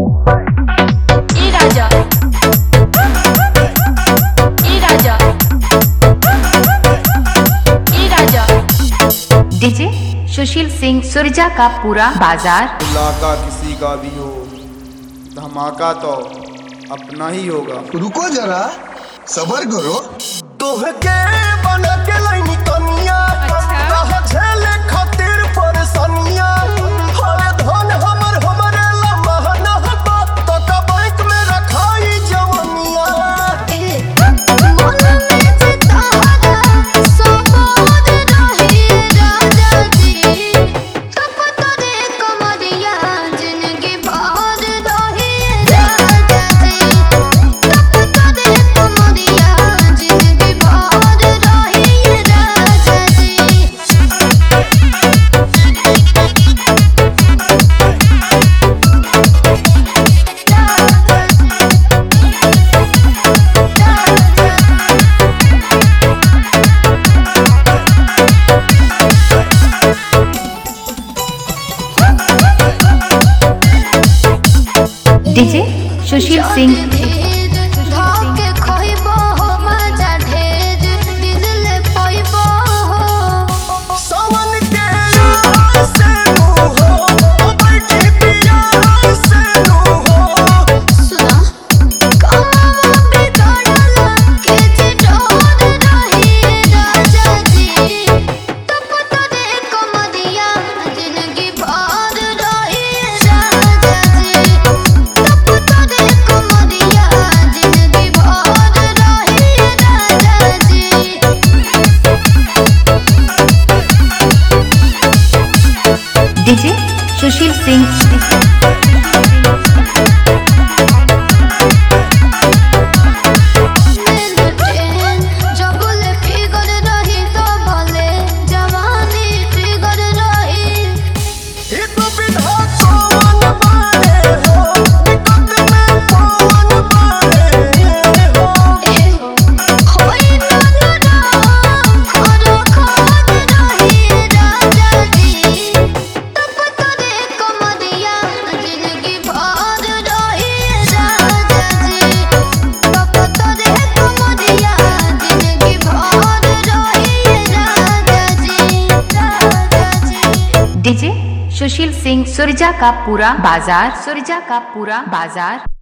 ई राजा ई राजा ई राजा डीजे सुशील सिंह सुरजा का पूरा बाजार। इलाका किसी का भी हो, धमाका तो अपना ही होगा। रुको जरा सबर करो। तोहके बना के लाइनी कनिया कहा झेले खातिर परेशानिया हरे धन हमरे ला महना बा तो का बैंक में रखाई जवनिया मन में चितारा सबोद रही राजा जी तप तोरे कमरिया जिंदगी भर रही राजा जी तप तोरे कमरिया जिंदगी भर रही राजा जी। डीजे सुशील सिंह धोके खोइबो हो मजा ढेर दिल पोइबो हो सावन के से नु हो बैठी पिया से नु हो सुना कमवा बिगड़ला के चिटोर रही राजा जी तप तोरे कमरिया जिंदगी भर रही राजा जी तप तोरे कमरिया जिंदगी भर रही राजा जी। डीजे सुशील सिंह जबले फिगर रही तो भले जवानी फिगर रही एक विधा कौन बारे हो निकट में कौन बारे हो होई नजरा खरो खर रही राजा जी तप तोरे कमरिया जिंदगी भर रही राजा जी तप तोरे कमरिया जिंदगी भर रही राजा जी। डीजे सुशील सिंह सुरजा का पूरा बाजार। सुरजा का पूरा बाजार।